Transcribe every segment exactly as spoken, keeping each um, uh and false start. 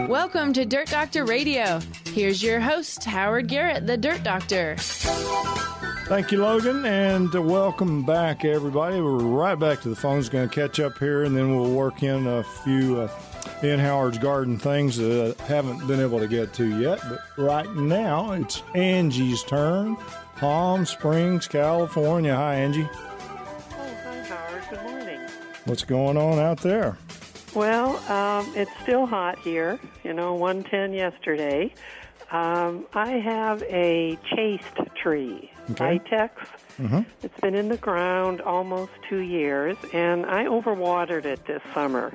Welcome to Dirt Doctor Radio. Here's your host, Howard Garrett, the Dirt Doctor. Thank you, Logan, and uh, welcome back, everybody. We're right back to the phones. Going to catch up here, and then we'll work in a few uh, in Howard's Garden things that I haven't been able to get to yet. But right now, it's Angie's turn. Palm Springs, California. Hi, Angie. Oh, hi, Howard. Good morning. What's going on out there? Well, um, it's still hot here. You know, one ten yesterday. Um, I have a chaste tree, Okay. Vitex. Mm-hmm. It's been in the ground almost two years, and I overwatered it this summer.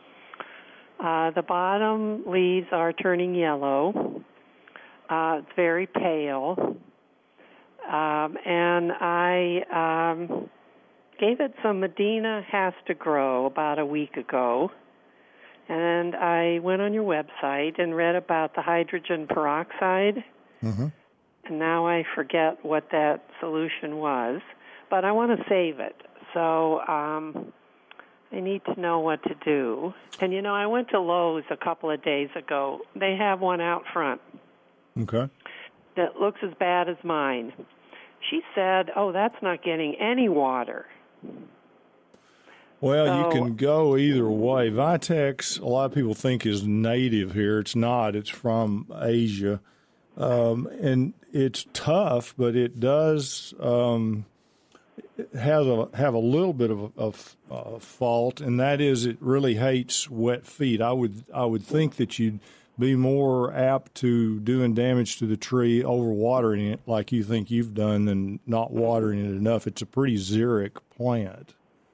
Uh, the bottom leaves are turning yellow. Uh, it's very pale. Um, and I um, gave it some Medina Has to Grow about a week ago. And I went on your website and read about the hydrogen peroxide. Mm-hmm. And now I forget what that solution was. But I want to save it. So um, I need to know what to do. And, you know, I went to Lowe's a couple of days ago. They have one out front. Okay. That looks as bad as mine. She said, oh, that's not getting any water. Well, so, you can go either way. Vitex, a lot of people think is native here. It's not. It's from Asia. Um, and it's tough, but it does um, it has a, have a little bit of a, of a fault, and that is it really hates wet feet. I would I would think that you'd be more apt to doing damage to the tree overwatering it like you think you've done than not watering it enough. It's a pretty xeric plant.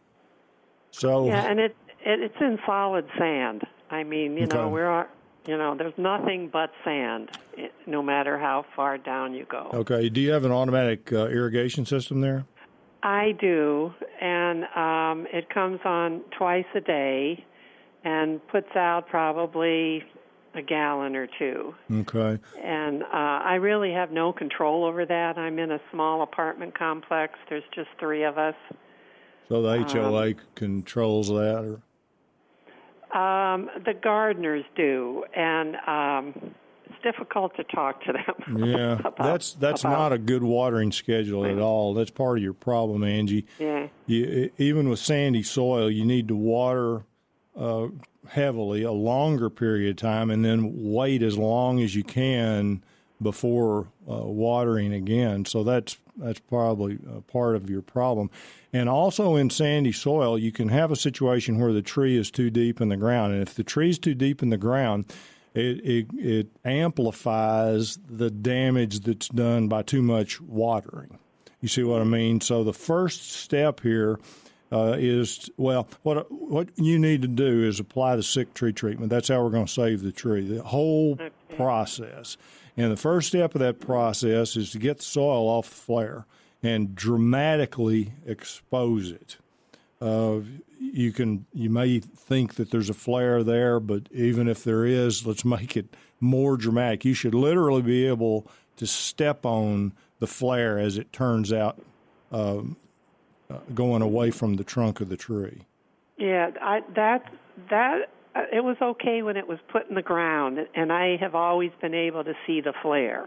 So yeah, and it, it it's in solid sand. I mean, you Okay. know, we're you know, there's nothing but sand, no matter how far down you go. Okay. Do you have an automatic uh, irrigation system there? I do, and um, it comes on twice a day and puts out probably a gallon or two. Okay. And uh, I really have no control over that. I'm in a small apartment complex. There's just three of us. So the H O A Um, controls that? Or? Um, the gardeners do, and um, it's difficult to talk to them. Yeah, about, that's that's about, not a good watering schedule at all. That's part of your problem, Angie. Yeah. You, even with sandy soil, you need to water uh, heavily a longer period of time and then wait as long as you can before uh, watering again. So that's that's probably a part of your problem. And also in sandy soil, you can have a situation where the tree is too deep in the ground. And if the tree is too deep in the ground, it, it, it amplifies the damage that's done by too much watering. You see what I mean? So the first step here uh, is, well, what what you need to do is apply the sick tree treatment. That's how we're going to save the tree, the whole Okay. process. And the first step of that process is to get the soil off the flare and dramatically expose it. Uh, you can you may think that there's a flare there, but even if there is, let's make it more dramatic. You should literally be able to step on the flare as it turns out, um, uh, going away from the trunk of the tree. Yeah, I, that that uh, it was okay when it was put in the ground, and I have always been able to see the flare.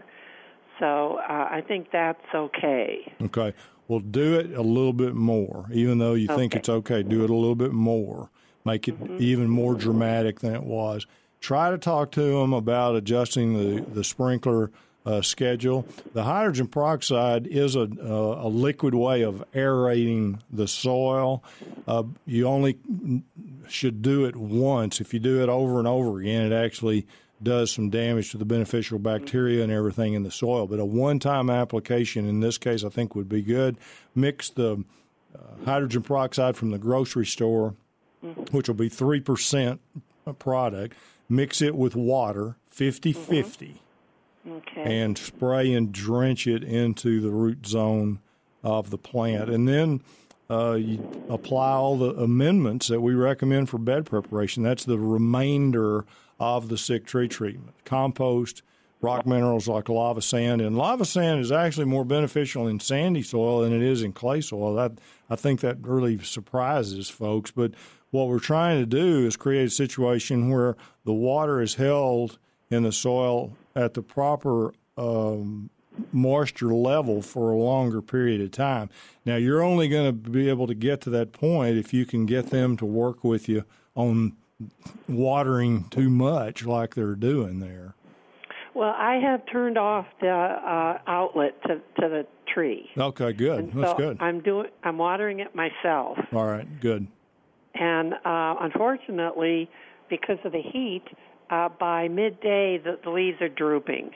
So uh, I think that's okay. Okay. Well, do it a little bit more. Even though you think Okay. it's okay, do it a little bit more. Make it Mm-hmm. even more dramatic than it was. Try to talk to them about adjusting the, the sprinkler uh, schedule. The hydrogen peroxide is a, uh, a liquid way of aerating the soil. Uh, you only should do it once. If you do it over and over again, it actually does some damage to the beneficial bacteria and everything in the soil. But a one-time application in this case I think would be good. Mix the uh, hydrogen peroxide from the grocery store, which will be three percent product. Mix it with water, fifty-fifty, Okay. and spray and drench it into the root zone of the plant. And then uh, you apply all the amendments that we recommend for bed preparation. That's the remainder of the sick tree treatment. Compost, rock minerals like lava sand. And lava sand is actually more beneficial in sandy soil than it is in clay soil. That, I think that really surprises folks. But what we're trying to do is create a situation where the water is held in the soil at the proper um, moisture level for a longer period of time. Now, you're only going to be able to get to that point if you can get them to work with you on watering too much like they're doing there. Well, I have turned off the uh, outlet to, to the tree. Okay, good. And That's so good. I'm doing. I'm watering it myself. All right, good. And uh, unfortunately, because of the heat, uh, by midday the, the leaves are drooping.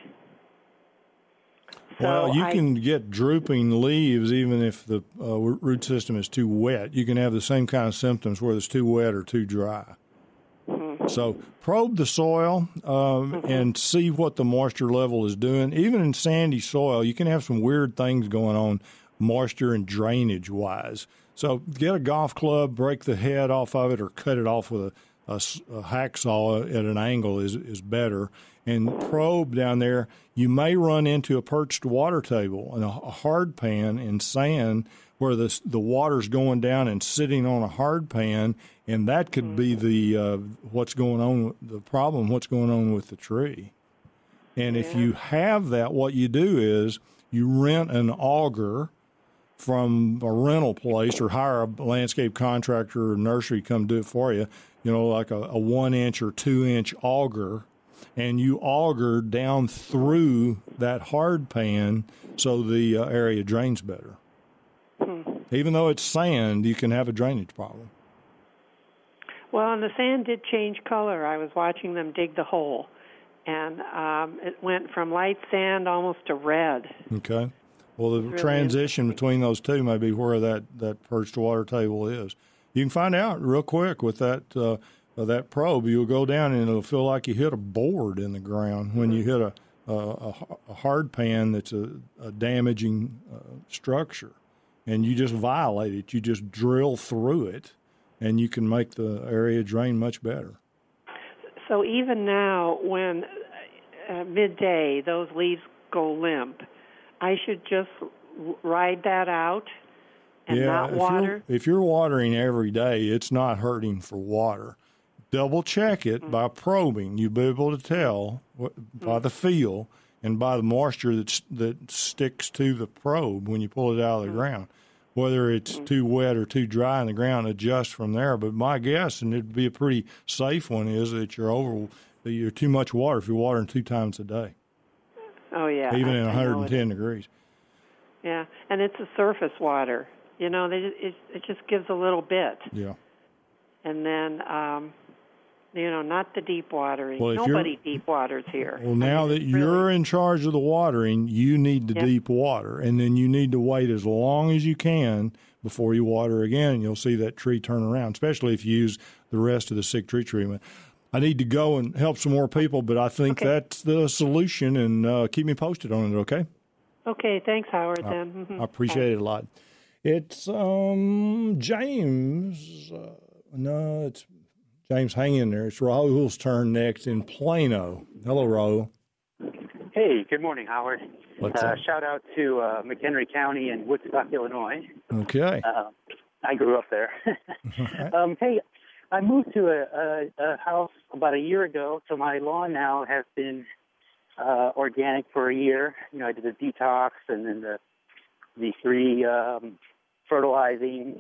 So well, you I, can get drooping leaves even if the uh, root system is too wet. You can have the same kind of symptoms whether it's too wet or too dry. Mm-hmm. So probe the soil um, mm-hmm. and see what the moisture level is doing. Even in sandy soil, you can have some weird things going on moisture and drainage-wise. So get a golf club, break the head off of it, or cut it off with a, a, a hacksaw at an angle is, is better. And probe down there. You may run into a perched water table and a, a hard pan in sand where the the water's going down and sitting on a hard pan, and that could be the uh, what's going on, the problem, what's going on with the tree. And yeah. if you have that, what you do is you rent an auger from a rental place or hire a landscape contractor or nursery to come do it for you, you know, like a, a one-inch or two-inch auger, and you auger down through that hard pan so the uh, area drains better. Hmm. Even though it's sand, you can have a drainage problem. Well, and the sand did change color. I was watching them dig the hole, and um, it went from light sand almost to red. Okay. Well, the really transition between those two may be where that, that perched water table is. You can find out real quick with that uh, uh, that probe. You'll go down and it'll feel like you hit a board in the ground when you hit a a, a hard pan that's a, a damaging uh, structure, and you just violate it. You just drill through it, and you can make the area drain much better. So even now, when uh, midday those leaves go limp, I should just ride that out and yeah, not water? If you're, if you're watering every day, it's not hurting for water. Double check it mm-hmm. by probing. You'll be able to tell what, mm-hmm. by the feel and by the moisture that's, that sticks to the probe when you pull it out of the mm-hmm. ground. Whether it's mm-hmm. too wet or too dry in the ground, adjust from there. But my guess, and it'd be a pretty safe one, is that you're over, that you're too much water if you're watering two times a day. Oh, yeah. Even I, in one hundred ten degrees. Yeah, and it's a surface water. You know, they, it, it just gives a little bit. Yeah. And then, um, you know, not the deep watering. Well, Nobody deep waters here. Well, now I mean, that you're really... in charge of the watering, you need to yeah. deep water. And then you need to wait as long as you can before you water again, and you'll see that tree turn around, especially if you use the rest of the sick tree treatment. I need to go and help some more people, but I think okay. that's the solution, and uh, keep me posted on it, okay? Okay, thanks, Howard, I, then. Mm-hmm. I appreciate Bye. it a lot. It's um, James. Uh, no, it's James, hang in there. It's Raul's turn next in Plano. Hello, Raul. Hey, good morning, Howard. What's uh, up? Shout out to uh, McHenry County and Woodstock, Illinois. Okay. Uh, I grew up there. right. um, hey, I moved to a, a, a house about a year ago, so my lawn now has been uh, organic for a year. You know, I did the detox and then the the three um, fertilizing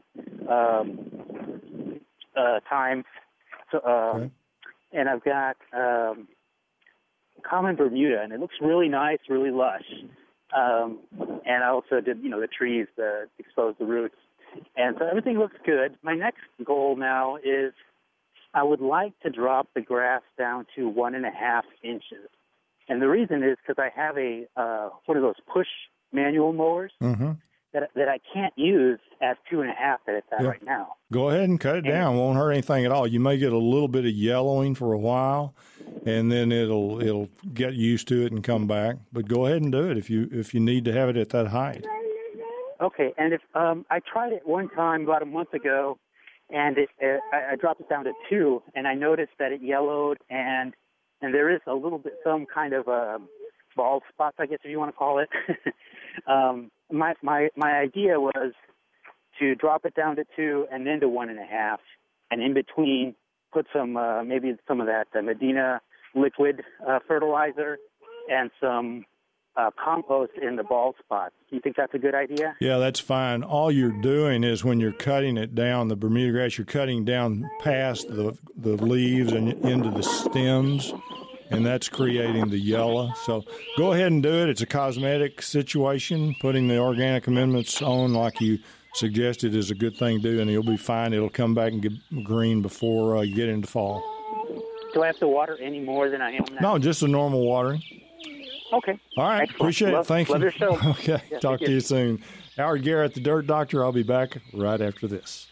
um, uh, times. So, um, okay. And I've got um, common Bermuda, and it looks really nice, really lush. Um, and I also did, you know, the trees that expose the roots. And so everything looks good. My next goal now is I would like to drop the grass down to one and a half inches. And the reason is because I have a uh, one of those push manual mowers mm-hmm. that that I can't use at two and a half that it's at yeah. right now. Go ahead and cut it and, down. Won't hurt anything at all. You may get a little bit of yellowing for a while, and then it'll it'll get used to it and come back. But go ahead and do it if you if you need to have it at that height. Okay, and if um, I tried it one time about a month ago, and it, it, I, I dropped it down to two, and I noticed that it yellowed, and and there is a little bit, some kind of uh, bald spots, I guess if you want to call it. um, my my my idea was to drop it down to two and then to one and a half, and in between put some uh, maybe some of that uh, Medina liquid uh, fertilizer and some uh, compost in the bald spots. Do you think that's a good idea? Yeah, that's fine. All you're doing is when you're cutting it down, the Bermuda grass, you're cutting down past the the leaves and into the stems, and that's creating the yellow. So go ahead and do it. It's a cosmetic situation. Putting the organic amendments on like you suggested is a good thing to do, and you'll be fine. It'll come back and get green before uh, you get into fall. Do I have to water any more than I am now? No, just a normal watering. Okay. All right. Excellent. Appreciate love, it. Thank love you. Your show. Okay. Yeah, Talk to you. you soon. Howard Garrett, the Dirt Doctor. I'll be back right after this.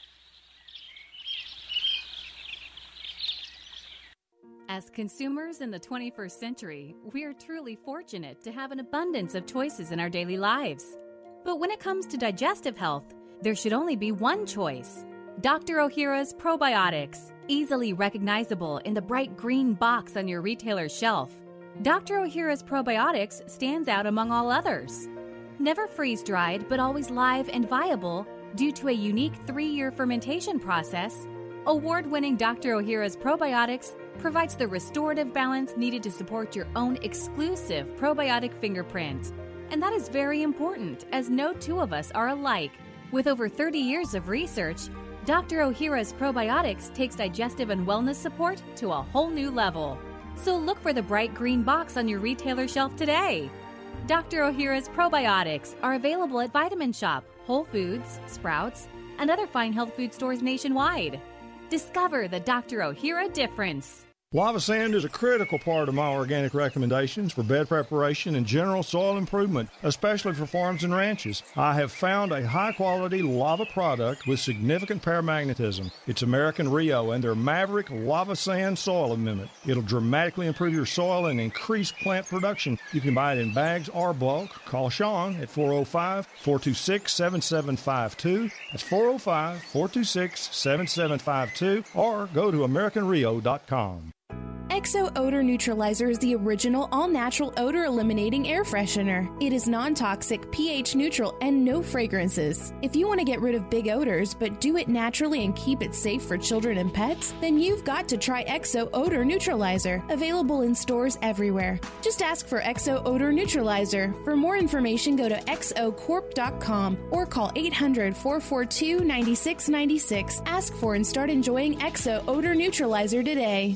As consumers in the twenty-first century, we are truly fortunate to have an abundance of choices in our daily lives. But when it comes to digestive health, there should only be one choice. Doctor Ohhira's Probiotics, easily recognizable in the bright green box on your retailer's shelf. Doctor Ohhira's Probiotics stands out among all others. Never freeze-dried, but always live and viable due to a unique three-year fermentation process, award-winning Doctor Ohhira's Probiotics provides the restorative balance needed to support your own exclusive probiotic fingerprint. And that is very important, as no two of us are alike. With over thirty years of research, Doctor Ohhira's Probiotics takes digestive and wellness support to a whole new level. So look for the bright green box on your retailer shelf today. Doctor Ohhira's Probiotics are available at Vitamin Shop, Whole Foods, Sprouts, and other fine health food stores nationwide. Discover the Doctor Ohhira difference. Lava sand is a critical part of my organic recommendations for bed preparation and general soil improvement, especially for farms and ranches. I have found a high-quality lava product with significant paramagnetism. It's American Rio and their Maverick Lava Sand Soil Amendment. It'll dramatically improve your soil and increase plant production. You can buy it in bags or bulk. Call Sean at four oh five, four two six, seven seven five two. That's four oh five, four two six, seven seven five two, or go to American Rio dot com. Exo Odor Neutralizer is the original all-natural odor-eliminating air freshener. It is non-toxic, pH neutral, and no fragrances. If you want to get rid of big odors, but do it naturally and keep it safe for children and pets, then you've got to try Exo Odor Neutralizer. Available in stores everywhere. Just ask for Exo Odor Neutralizer. For more information, go to exo corp dot com or call eight hundred, four four two, nine six nine six. Ask for and start enjoying Exo Odor Neutralizer today.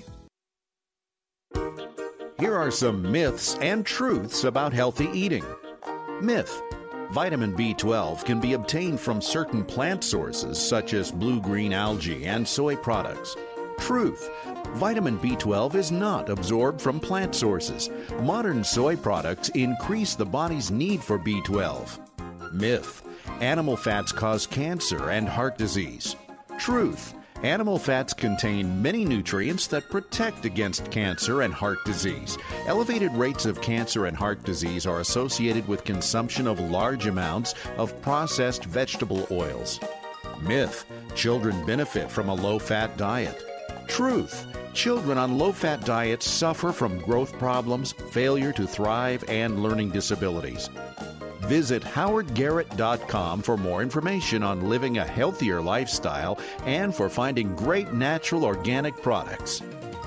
Here are some myths and truths about healthy eating. Myth: vitamin B twelve can be obtained from certain plant sources such as blue-green algae and soy products. Truth: vitamin B twelve is not absorbed from plant sources. Modern soy products increase the body's need for B twelve. Myth: animal fats cause cancer and heart disease. Truth: animal fats contain many nutrients that protect against cancer and heart disease. Elevated rates of cancer and heart disease are associated with consumption of large amounts of processed vegetable oils. Myth: children benefit from a low-fat diet. Truth: children on low-fat diets suffer from growth problems, failure to thrive, and learning disabilities. Visit howard garrett dot com for more information on living a healthier lifestyle and for finding great natural organic products.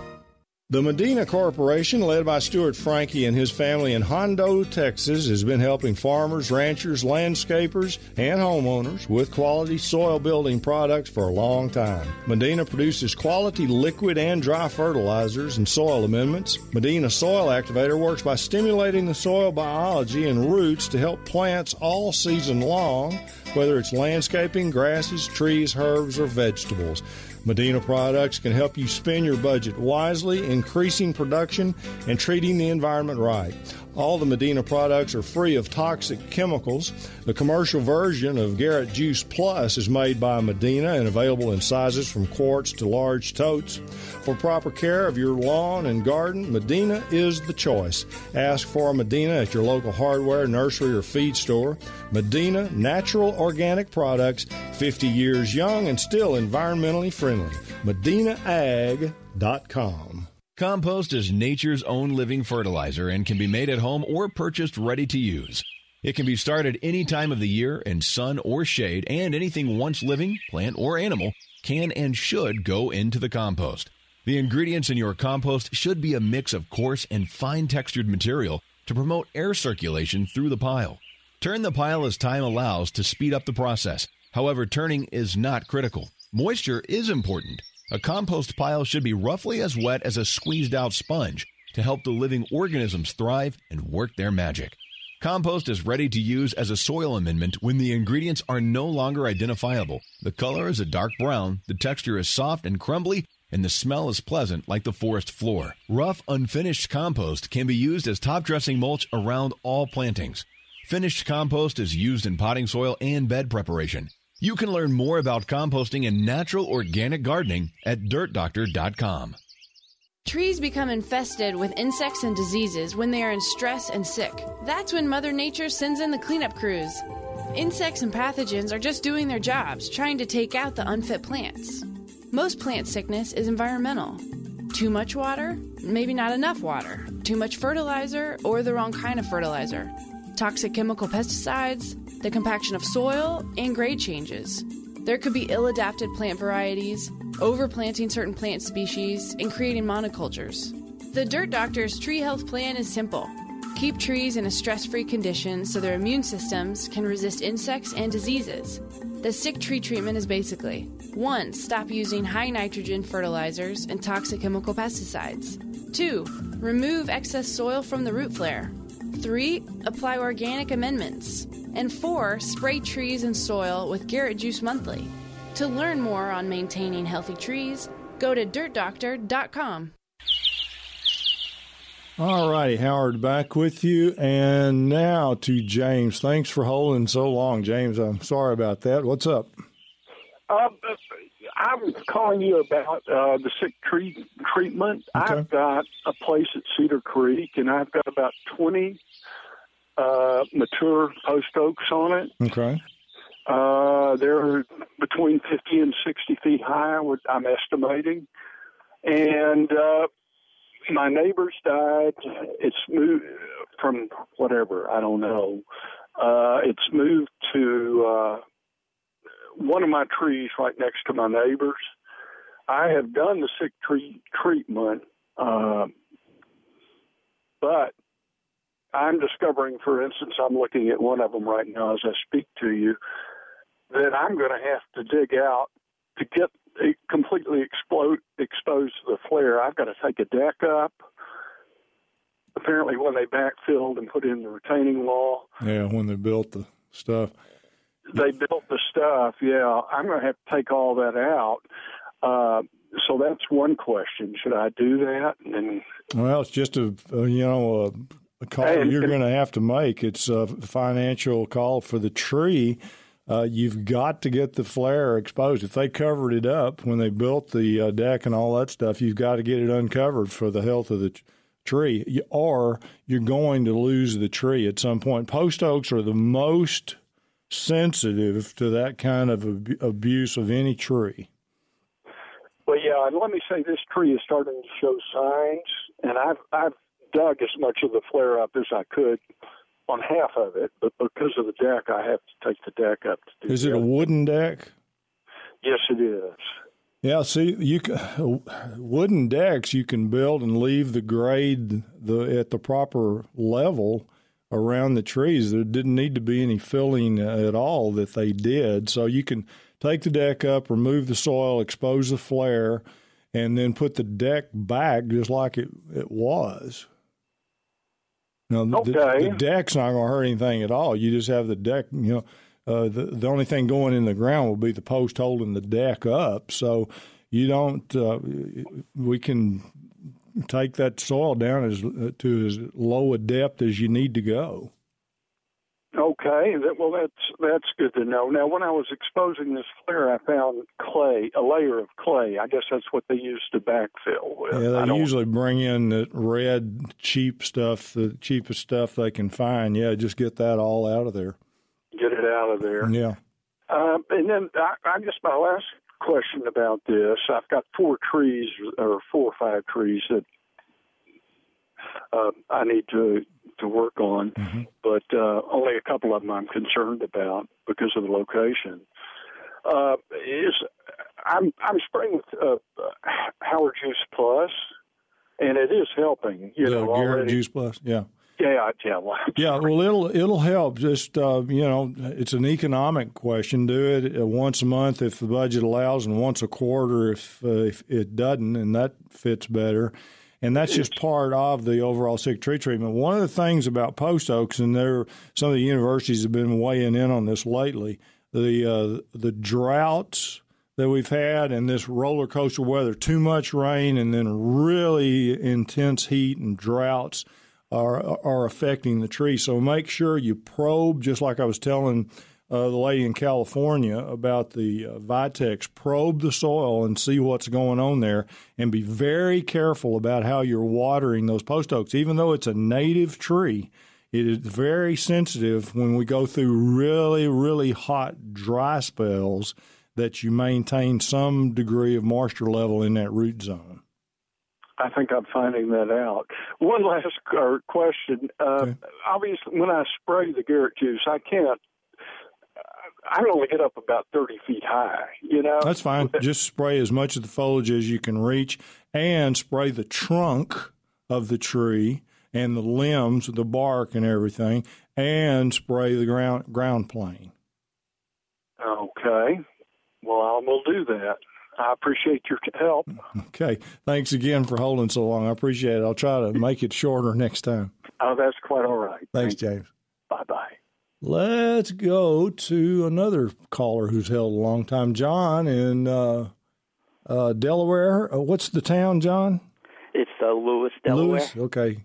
The Medina Corporation, led by Stuart Frankie and his family in Hondo, Texas, has been helping farmers, ranchers, landscapers, and homeowners with quality soil building products for a long time. Medina produces quality liquid and dry fertilizers and soil amendments. Medina Soil Activator works by stimulating the soil biology and roots to help plants all season long, whether it's landscaping, grasses, trees, herbs, or vegetables. Medina products can help you spend your budget wisely, increasing production and treating the environment right. All the Medina products are free of toxic chemicals. The commercial version of Garrett Juice Plus is made by Medina and available in sizes from quarts to large totes. For proper care of your lawn and garden, Medina is the choice. Ask for Medina at your local hardware, nursery, or feed store. Medina Natural Organic Products, fifty years young and still environmentally friendly. medina ag dot com. Compost is nature's own living fertilizer and can be made at home or purchased ready to use. It can be started any time of the year in sun or shade, and anything once living, plant or animal, can and should go into the compost. The ingredients in your compost should be a mix of coarse and fine-textured material to promote air circulation through the pile. Turn the pile as time allows to speed up the process. However, turning is not critical. Moisture is important. A compost pile should be roughly as wet as a squeezed-out sponge to help the living organisms thrive and work their magic. Compost is ready to use as a soil amendment when the ingredients are no longer identifiable. The color is a dark brown, the texture is soft and crumbly, and the smell is pleasant like the forest floor. Rough, unfinished compost can be used as top-dressing mulch around all plantings. Finished compost is used in potting soil and bed preparation. You can learn more about composting and natural organic gardening at dirt doctor dot com. Trees become infested with insects and diseases when they are in stress and sick. That's when Mother Nature sends in the cleanup crews. Insects and pathogens are just doing their jobs, trying to take out the unfit plants. Most plant sickness is environmental. Too much water, maybe not enough water. Too much fertilizer, or the wrong kind of fertilizer. Toxic chemical pesticides, the compaction of soil, and grade changes. There could be ill-adapted plant varieties, overplanting certain plant species, and creating monocultures. The Dirt Doctor's tree health plan is simple. Keep trees in a stress-free condition so their immune systems can resist insects and diseases. The sick tree treatment is basically: one. Stop using high nitrogen fertilizers and toxic chemical pesticides. two. Remove excess soil from the root flare. three. Apply organic amendments. And four. Spray trees and soil with Garrett Juice Monthly. To learn more on maintaining healthy trees, go to dirt doctor dot com. All righty, Howard, back with you. And now to James. Thanks for holding so long, James. I'm sorry about that. What's up? Uh, I'm calling you about uh, the sick tree treatment. Okay. I've got a place at Cedar Creek, and I've got about twenty uh, mature post oaks on it. Okay. Uh, they're between fifty and sixty feet high, I'm estimating. And uh, my neighbor's died. It's moved from whatever, I don't know. Uh, it's moved to uh, one of my trees right next to my neighbor's. I have done the sick tree treatment, uh, but I'm discovering, for instance, I'm looking at one of them right now as I speak to you, that I'm going to have to dig out to get it completely explode, exposed to the flare. I've got to take a deck up. Apparently when they backfilled and put in the retaining wall. Yeah, when they built the stuff. They built the stuff, yeah. I'm going to have to take all that out. Uh, so that's one question. Should I do that? And well, it's just a, a you know, a, a call and, you're going to have to make. It's a financial call for the tree. Uh, you've got to get the flare exposed. If they covered it up when they built the uh, deck and all that stuff, you've got to get it uncovered for the health of the t- tree, you, or you're going to lose the tree at some point. Post oaks are the most sensitive to that kind of ab- abuse of any tree. Well, yeah, and let me say this tree is starting to show signs, and I've I've dug as much of the flare up as I could on half of it, but because of the deck, I have to take the deck up to do Is it a wooden deck? Yes, it is. Yeah, see, you can, wooden decks you can build and leave the grade the at the proper level around the trees. There didn't need to be any filling at all that they did. So you can take the deck up, remove the soil, expose the flare, and then put the deck back just like it, it was. Now, okay. the, the deck's not going to hurt anything at all. You just have the deck, you know, uh, the, the only thing going in the ground will be the post holding the deck up. So you don't, uh, we can take that soil down as to as low a depth as you need to go. Okay, well, that's that's good to know. Now, when I was exposing this flare, I found clay, a layer of clay. I guess that's what they use to backfill with. Yeah, they usually bring in the red, cheap stuff, the cheapest stuff they can find. Yeah, just get that all out of there. Get it out of there. Yeah. Um, and then I, I guess my last question about this, I've got four trees, or four or five trees that uh, I need to to work on, mm-hmm. but uh, only a couple of them I'm concerned about because of the location. Uh, is I'm I'm spraying with uh, Howard Juice Plus, and it is helping. You the know, Garrett already. Juice Plus, yeah. Yeah, yeah, well, yeah. Well, it'll it'll help. Just uh, you know, it's an economic question. Do it once a month if the budget allows, and once a quarter if uh, if it doesn't, and that fits better. And that's just part of the overall sick tree treatment. One of the things about post oaks, and there some of the universities have been weighing in on this lately, the uh, the droughts that we've had and this roller coaster weather, too much rain and then really intense heat and droughts are are affecting the tree. So make sure you probe, just like I was telling uh, the lady in California about the uh, Vitex, probe the soil and see what's going on there, and be very careful about how you're watering those post oaks. Even though it's a native tree, it is very sensitive when we go through really, really hot, dry spells that you maintain some degree of moisture level in that root zone. I think I'm finding that out. One last question. Uh, okay. Obviously, when I spray the Garrett Juice, I can't, I only get up about thirty feet high, you know? That's fine. Just spray as much of the foliage as you can reach, and spray the trunk of the tree and the limbs, the bark and everything, and spray the ground ground plane. Okay. Well, I will do that. I appreciate your help. Okay. Thanks again for holding so long. I appreciate it. I'll try to make it shorter next time. Oh, that's quite all right. Thanks, Thank James. Bye-bye. Let's go to another caller who's held a long time. John in uh, uh, Delaware. Uh, what's the town, John? It's uh, Lewis, Delaware. Lewis? Okay.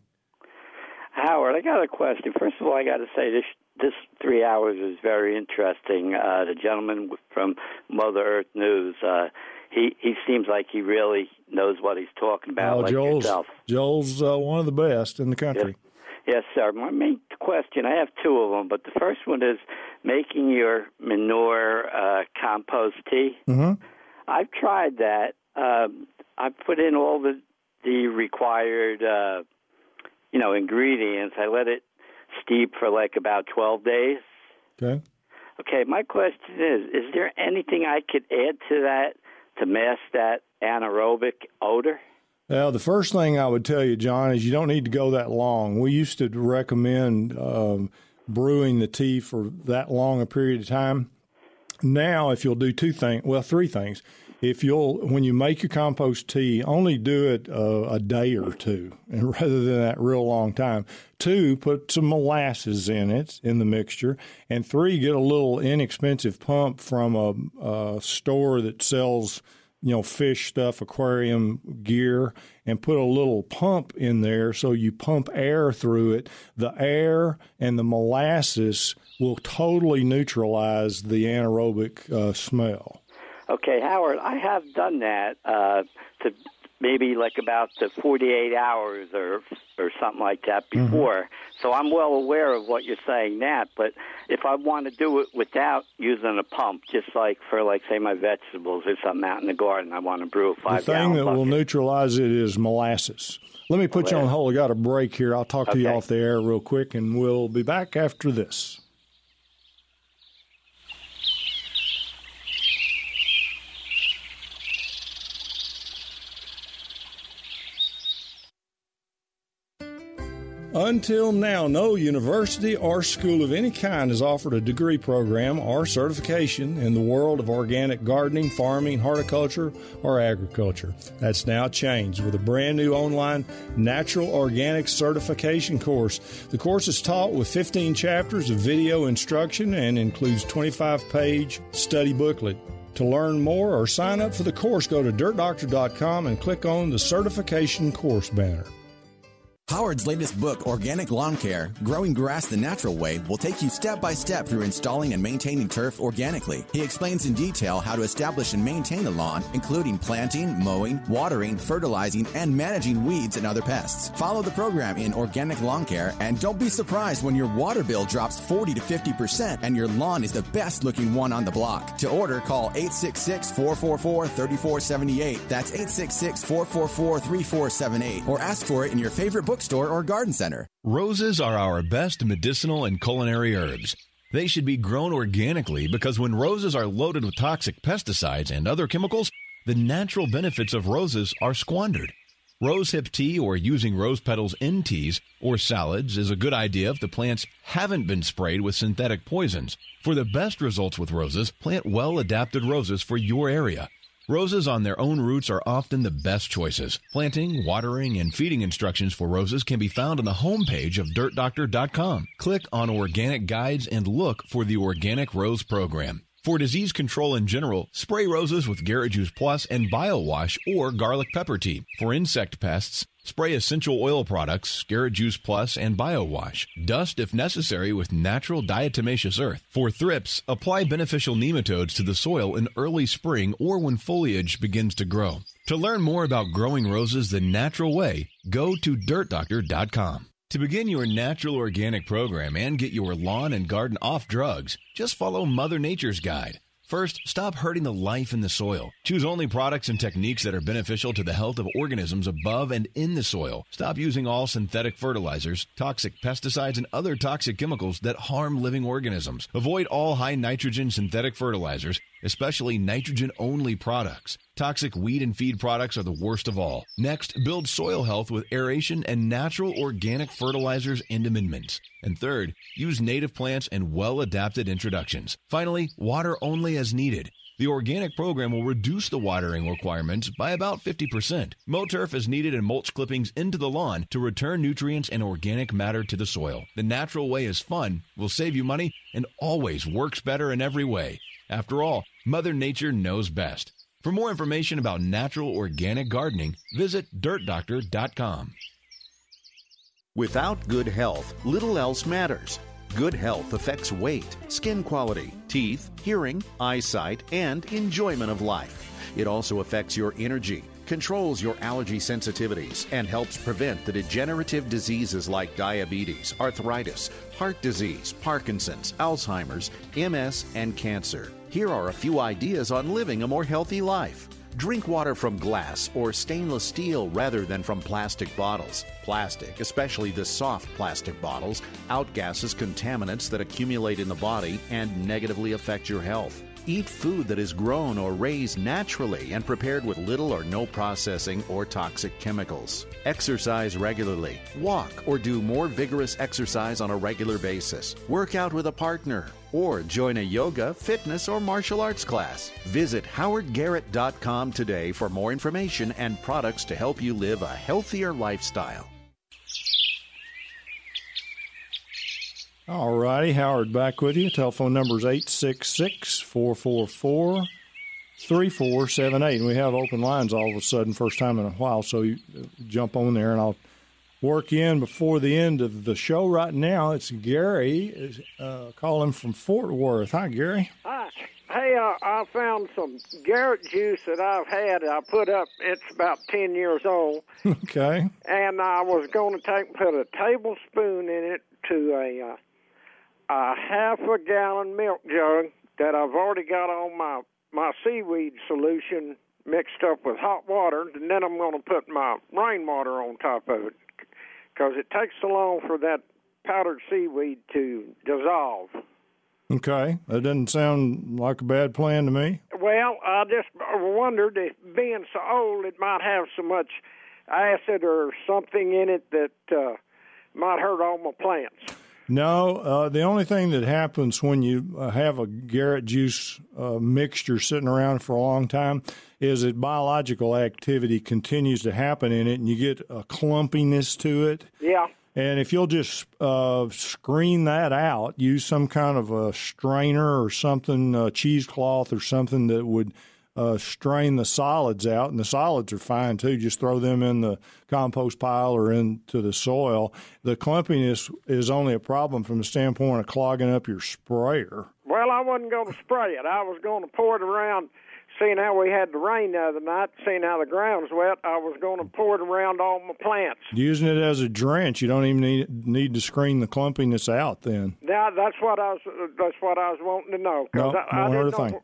Howard, I got a question. First of all, I got to say this this three hours was very interesting. Uh, the gentleman from Mother Earth News, uh, he, he seems like he really knows what he's talking about, oh, like Joel's, yourself. Joel's uh, one of the best in the country. Yes. Yes, sir. My main question, I have two of them, but the first one is making your manure uh, compost tea. Mm-hmm. I've tried that. Um, I've put in all the, the required, uh, you know, ingredients. I let it steep for like about twelve days. Okay. Okay, my question is, is there anything I could add to that to mask that anaerobic odor? Well, the first thing I would tell you, John, is you don't need to go that long. We used to recommend um, brewing the tea for that long a period of time. Now, if you'll do two things, well, three things. If you'll, when you make your compost tea, only do it uh, a day or two, and rather than that real long time. Two, put some molasses in it, in the mixture. And three, get a little inexpensive pump from a, a store that sells, you know, fish stuff, aquarium gear, and put a little pump in there so you pump air through it. The air and the molasses will totally neutralize the anaerobic uh, smell. Okay, Howard, I have done that uh, to maybe like about the forty-eight hours or or something like that before. Mm-hmm. So I'm well aware of what you're saying that. But if I want to do it without using a pump, just like for, like, say, my vegetables or something out in the garden, I want to brew a five-gallon The thing that bucket. will neutralize it is molasses. Let me put you on hold. I got a break here. I'll talk to okay. you off the air real quick, and we'll be back after this. Until now, no university or school of any kind has offered a degree program or certification in the world of organic gardening, farming, horticulture, or agriculture. That's now changed with a brand new online natural organic certification course. The course is taught with fifteen chapters of video instruction and includes twenty-five page study booklet. To learn more or sign up for the course, go to dirt doctor dot com and click on the certification course banner. Howard's latest book, Organic Lawn Care, Growing Grass the Natural Way, will take you step by step through installing and maintaining turf organically. He explains in detail how to establish and maintain a lawn, including planting, mowing, watering, fertilizing, and managing weeds and other pests. Follow the program in Organic Lawn Care, and don't be surprised when your water bill drops forty to fifty percent and your lawn is the best looking one on the block. To order, call eight six six, four four four, three four seven eight. That's eight six six, four four four, three four seven eight. Or ask for it in your favorite book bookstore or garden center. Roses are our best medicinal and culinary herbs. They should be grown organically because when roses are loaded with toxic pesticides and other chemicals, the natural benefits of roses are squandered. Rosehip tea or using rose petals in teas or salads is a good idea if the plants haven't been sprayed with synthetic poisons. For the best results with roses, plant well-adapted roses for your area. Roses on their own roots are often the best choices. Planting, watering, and feeding instructions for roses can be found on the homepage of dirt doctor dot com. Click on Organic Guides and look for the Organic Rose Program. For disease control in general, spray roses with Garrett Juice Plus and BioWash or garlic pepper tea. For insect pests, spray essential oil products, Garrett Juice Plus and BioWash. Dust if necessary with natural diatomaceous earth. For thrips, apply beneficial nematodes to the soil in early spring or when foliage begins to grow. To learn more about growing roses the natural way, go to dirt doctor dot com. To begin your natural organic program and get your lawn and garden off drugs, just follow Mother Nature's guide. First, stop hurting the life in the soil. Choose only products and techniques that are beneficial to the health of organisms above and in the soil. Stop using all synthetic fertilizers, toxic pesticides, and other toxic chemicals that harm living organisms. Avoid all high nitrogen synthetic fertilizers, especially nitrogen-only products. Toxic weed and feed products are the worst of all. Next, build soil health with aeration and natural organic fertilizers and amendments. And third, use native plants and well-adapted introductions. Finally, water only as needed. The organic program will reduce the watering requirements by about fifty percent. Mow-turf is needed and mulch clippings into the lawn to return nutrients and organic matter to the soil. The natural way is fun, will save you money, and always works better in every way. After all, Mother Nature knows best. For more information about natural organic gardening, visit dirt doctor dot com. Without good health, little else matters. Good health affects weight, skin quality, teeth, hearing, eyesight, and enjoyment of life. It also affects your energy, controls your allergy sensitivities, and helps prevent the degenerative diseases like diabetes, arthritis, heart disease, Parkinson's, Alzheimer's, M S, and cancer. Here are a few ideas on living a more healthy life. Drink water from glass or stainless steel rather than from plastic bottles. Plastic, especially the soft plastic bottles, outgasses contaminants that accumulate in the body and negatively affect your health. Eat food that is grown or raised naturally and prepared with little or no processing or toxic chemicals. Exercise regularly. Walk or do more vigorous exercise on a regular basis. Work out with a partner or join a yoga, fitness, or martial arts class. Visit howard garrett dot com today for more information and products to help you live a healthier lifestyle. All righty, Howard back with you. Telephone number is eight six six, four four four, three four seven eight. And we have open lines all of a sudden, first time in a while, so you jump on there and I'll work in before the end of the show. Right now, it's Gary uh, calling from Fort Worth. Hi, Gary. Hi. Hey, uh, I found some Garrett juice that I've had. I put up, it's about ten years old. Okay. And I was going to take put a tablespoon in it to a, uh, a half a gallon milk jug that I've already got on my, my seaweed solution mixed up with hot water, and then I'm going to put my rainwater on top of it because it takes so long for that powdered seaweed to dissolve. Okay. That doesn't sound like a bad plan to me. Well, I just wondered if being so old, it might have so much acid or something in it that uh, might hurt all my plants. No, uh, the only thing that happens when you uh, have a Garrett juice uh, mixture sitting around for a long time is that biological activity continues to happen in it, and you get a clumpiness to it. Yeah. And if you'll just uh, screen that out, use some kind of a strainer or something, a cheesecloth or something that would uh, strain the solids out. And the solids are fine, too. Just throw them in the compost pile or into the soil. The clumpiness is only a problem from the standpoint of clogging up your sprayer. Well, I wasn't going to spray it. I was going to pour it around. Seeing how we had the rain the other night, seeing how the ground's wet, I was going to pour it around all my plants. Using it as a drench, you don't even need need to screen the clumpiness out. Then now that's what I was. That's what I was wanting to know. No, I, no I hurt didn't a thing. know,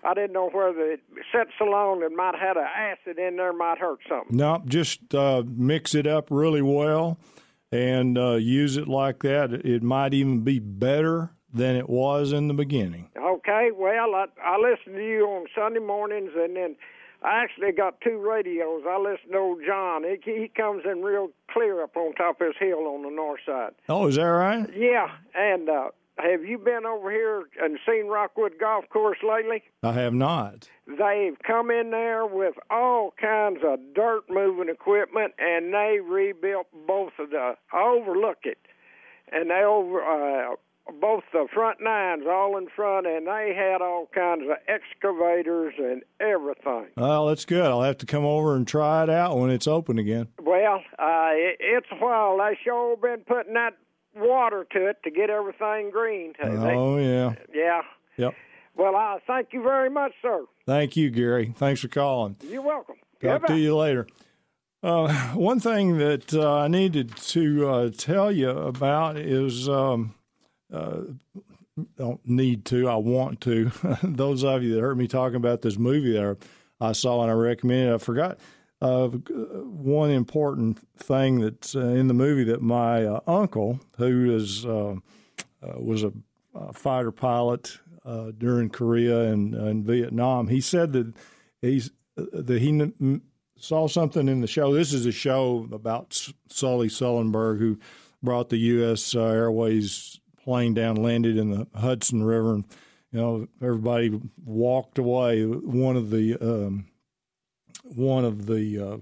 I didn't know whether it set so long it might have had an acid in there, might hurt something. No, just uh, mix it up really well and uh, use it like that. It might even be better than it was in the beginning. Okay, well, I, I listen to you on Sunday mornings, and then I actually got two radios. I listen to old John. He, he comes in real clear up on top of his hill on the north side. Oh, is that right? Yeah, and uh, have you been over here and seen Rockwood Golf Course lately? I have not. They've come in there with all kinds of dirt-moving equipment, and they rebuilt both of the, I overlook it, and they over, uh, both the front nines all in front, and they had all kinds of excavators and everything. Well, that's good. I'll have to come over and try it out when it's open again. Well, uh, it, it's a while. They sure been putting that water to it to get everything green. Oh, they, yeah. Yeah. Yep. Well, I thank you very much, sir. Thank you, Gary. Thanks for calling. You're welcome. Talk Goodbye. to you later. Uh, one thing that uh, I needed to uh, tell you about is um, uh, don't need to, I want to. Those of you that heard me talking about this movie that I saw and I recommended, I forgot uh, one important thing that's uh, in the movie that my uh, uncle, who is uh, uh, was a, a fighter pilot uh, during Korea and, uh, and Vietnam, he said that he's that he n- saw something in the show. This is a show about Sully Sullenberg, who brought the U S Uh, Airways plane down, landed in the Hudson River, and you know everybody walked away. One of the um, one of the uh,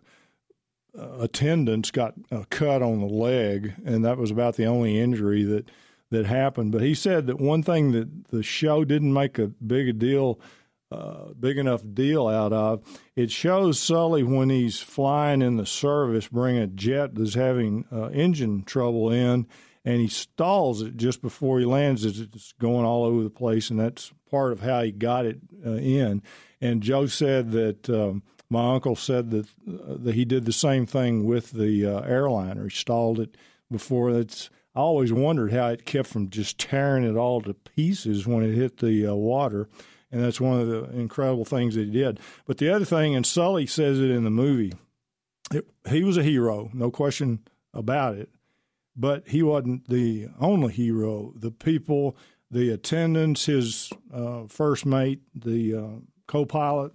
attendants got a cut on the leg, and that was about the only injury that that happened. But he said that one thing that the show didn't make a big a deal. Uh, big enough deal out of. It shows Sully when he's flying in the service, bring a jet that's having uh, engine trouble in, and he stalls it just before he lands. It's going all over the place, and that's part of how he got it uh, in. And Joe said that um, my uncle said that uh, that he did the same thing with the uh, airliner. He stalled it before. It's I always wondered how it kept from just tearing it all to pieces when it hit the uh, water. And that's one of the incredible things that he did. But the other thing, and Sully says it in the movie, it, he was a hero, no question about it. But he wasn't the only hero. The people, the attendants, his uh, first mate, the uh, co-pilot,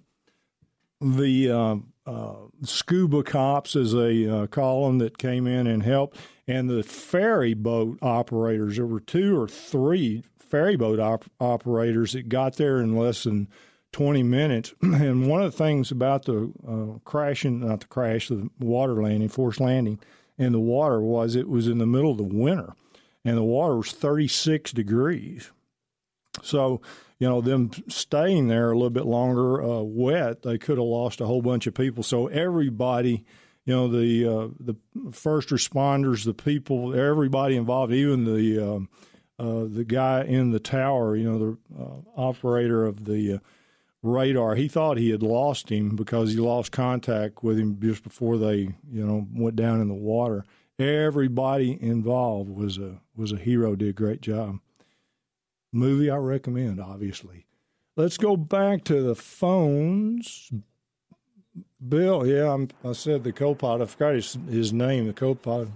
the uh, uh, scuba cops, as they uh, call them, that came in and helped, and the ferry boat operators. There were two or three ferry boat op- operators that got there in less than twenty minutes. And one of the things about the uh, crashing, not the crash, the water landing, forced landing in the water was it was in the middle of the winter, and the water was thirty-six degrees. So, you know, them staying there a little bit longer uh, wet, they could have lost a whole bunch of people. So everybody, you know, the uh, the first responders, the people, everybody involved, even the uh, Uh, the guy in the tower, you know, the uh, operator of the uh, radar, he thought he had lost him because he lost contact with him just before they, you know, went down in the water. Everybody involved was a was a hero, did a great job. Movie I recommend, obviously. Let's go back to the phones. Bill, yeah, I'm, I said the co-pilot. I forgot his, his name, the co-pilot.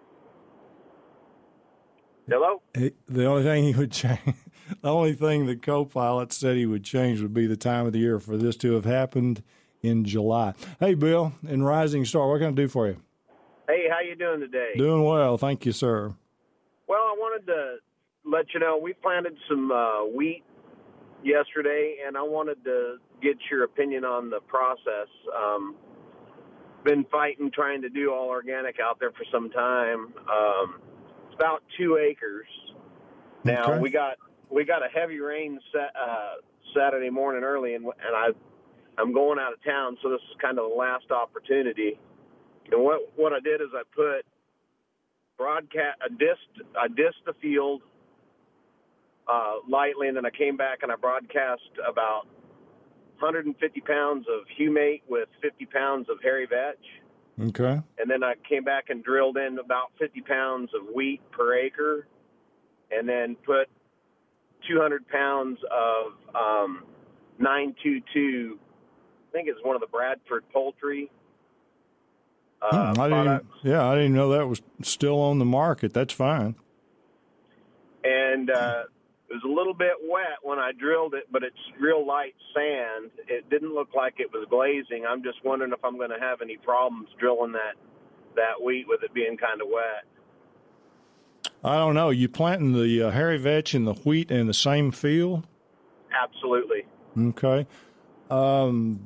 Hello? He, the only thing he would change, the only thing the co-pilot said he would change would be the time of the year for this to have happened in July. Hey, Bill, in Rising Star, what can I do for you? Hey, how you doing today? Doing well, thank you, sir. Well, I wanted to let you know we planted some uh, wheat yesterday, and I wanted to get your opinion on the process. Um, been fighting, trying to do all organic out there for some time. Um, it's about two acres. Now, okay. we got we got a heavy rain set, uh, Saturday morning early, and, and I, I'm going out of town, so this is kind of the last opportunity. And what, what I did is I put broadcast, I dissed, I dissed the field uh, lightly, and then I came back and I broadcast about one hundred fifty pounds of humate with fifty pounds of hairy vetch. Okay. And then I came back and drilled in about fifty pounds of wheat per acre, and then put two hundred pounds of um, nine two two. I think it's one of the Bradford Poultry uh, hmm, I didn't, yeah, I didn't know that was still on the market. That's fine. And uh, it was a little bit wet when I drilled it, but it's real light sand. It didn't look like it was glazing. I'm just wondering if I'm going to have any problems drilling that, that wheat with it being kind of wet. I don't know. You planting the uh, hairy vetch and the wheat in the same field? Absolutely. Okay. Um,